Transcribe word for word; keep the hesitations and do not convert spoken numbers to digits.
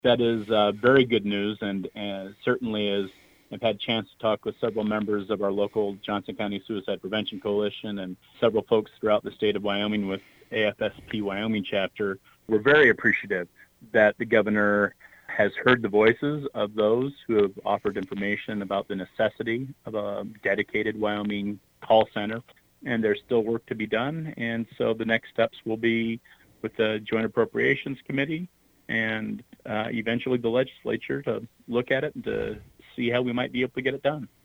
That is uh, very good news, and, and certainly is. I've had a chance to talk with several members of our local Johnson County Suicide Prevention Coalition and several folks throughout the state of Wyoming with A F S P Wyoming chapter. We're very appreciative that the governor has heard the voices of those who have offered information about the necessity of a dedicated Wyoming call center, and there's still work to be done. And so the next steps will be with the Joint Appropriations Committee and uh, eventually the legislature to look at it and to see how we might be able to get it done.